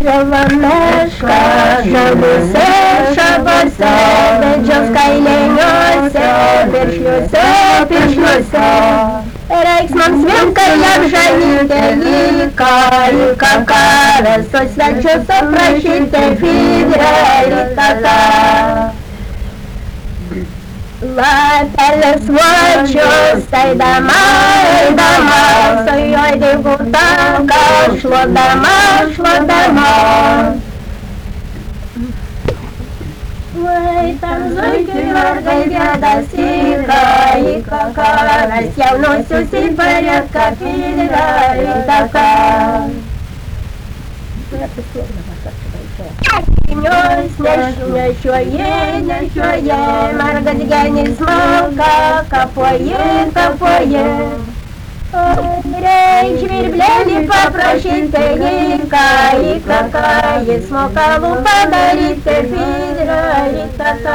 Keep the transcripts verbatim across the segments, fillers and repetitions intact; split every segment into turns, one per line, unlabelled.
Žava meška, šaluose, šabuose, vedžios kailiniuose, piršliuose, piršliuose. Reiks mums vienkarliam žanytė, lyka, lyka karas, o svečius aprašyti, fideritata. Latelės vačius, eidama, eidama, su juo dėgų taką, šluodama, šluodama. Vai tam zuikiui vargai gėdas įka, įka karas, jaunusius į parėką, fideritata. Akinius nešioje, nešioje, margas genis moka, kapoje, kapoje. Reik žvirblėlį paprašyti, įka, įka, ką jis moka lūpą daryti, fideritata.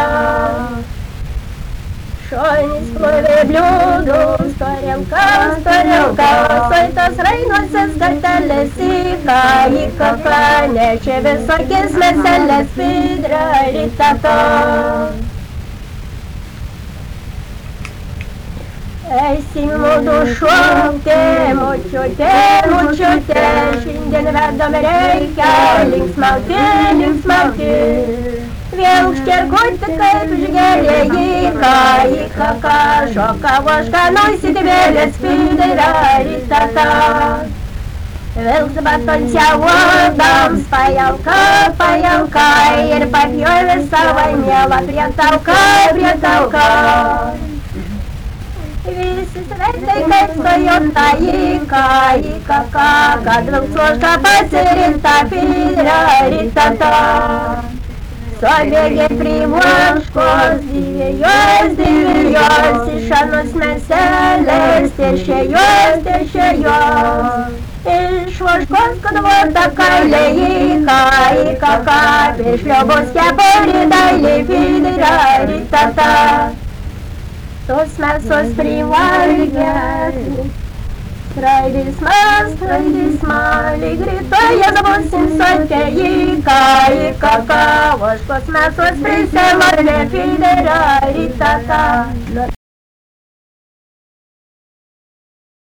Šonis plovė bliūdus, storiauka, storiauka, soitos rainuosios gatelės, įka, įka, ką nešė visokias meselės, fideritata. Eisim mudu šokti, močiutė, močiutė, šiandien vedom reikia linksmauti, linksmauti. Vėl škerkuoti kaip žgelė, įka, įka, ką šoka voška, nusidvėlės, fideritata. Vilks batončia uodams, pajalka, pajalka, ir papjovė savo mielą prie tauka, prie tauka. Visi svetai kaip stojota, įka, įka, ką, kad vilks voška pasirinta, fideritata. Sobėgė prie voškos, dvėjos, dvėjos, iš anos meselės, teršėjos, teršėjos. Iš voškos kadvota kailė, įka, įka, ką, piršliobos kepurį dailė, fideritata. Tos mesos privalgės, skraidys skraidys lyg rytoje zabusim solte, įka, įka, ką, voškos mesos prisimarlė, fideritata.